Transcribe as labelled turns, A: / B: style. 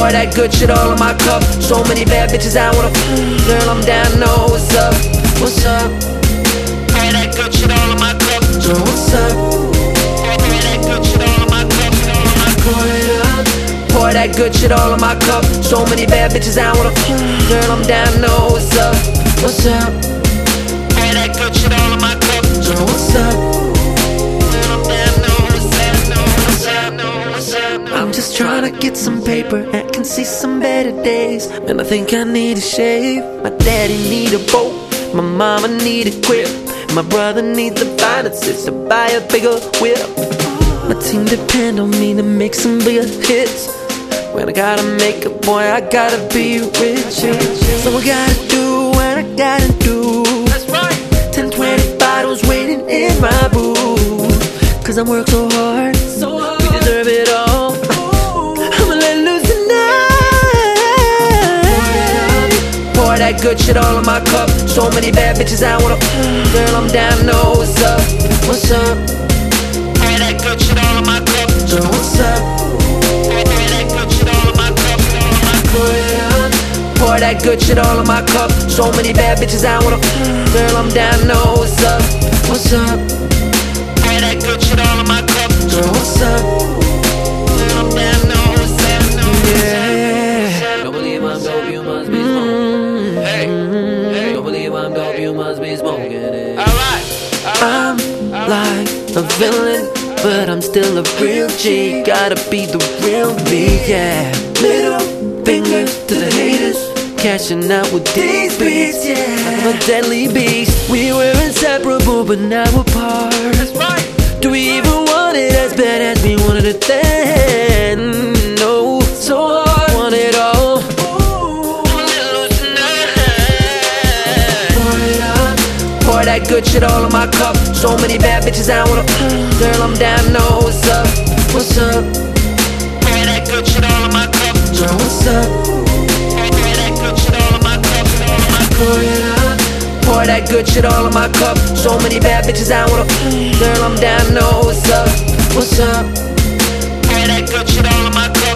A: Pour that good shit all in my cup. So many bad bitches I wanna girl, I'm down, know what's up. What's up? Pour that good shit all in my cup. So what's up? Pour that good shit all in my cup. Pour it up. Pour that good shit all in my cup. So many bad bitches I wanna girl, I'm down, know what's up. What's up? Pour that good shit all in my cup. So what's up? Girl, I'm down, know what's up. Know what's up. Know what's up. I'm just trying to get some paper and can see some better days. And I think I need a shave. My daddy need a boat. My mama need a grip. My brother needs the finances to buy a bigger whip. My team depend on me to make some bigger hits. When I gotta make it, boy, I gotta be rich. So I gotta do what I gotta do. That's right. 10, 20 bottles waiting in my booth. Cause I work so hard, we deserve it all. I'ma let loose tonight. Pour that good shit all in my cup. So many bad bitches I wanna girl, I'm down, know what's up. What's up? Pour that good shit all in my cup. So what's up? Pour that good shit all in my cup. Pour it up. Pour that good shit all in my cup. So many bad bitches I wanna girl, I'm down, know what's up. What's up? Pour that good shit all in my cup. So what's up? Girl, I'm down, know what's up. Yeah. Don't believe I'm dope, you must be smoking. Hey, don't believe I'm dope, you must be smoking it. Alright. I'm like a villain, but I'm still a real G. Gotta be the real me, yeah. Middle fingers to the haters, cashing out with these beats, yeah. I'm a deadly beast. We were inseparable, but now we're apart. That's right. Do we even want it as bad as we wanted it then? No, so hard, want it all. Pour it up. Pour that good shit all in my cup. So many bad bitches I wanna girl, I'm down, know what's up. What's up? Pour that good shit all in my cup. So what's up? Pour that good shit all in my cup. Pour it up. Pour that good shit all in my cup. So many bad bitches I wanna girl, I'm down, know what's up. What's up? Pour that good shit all in my cup.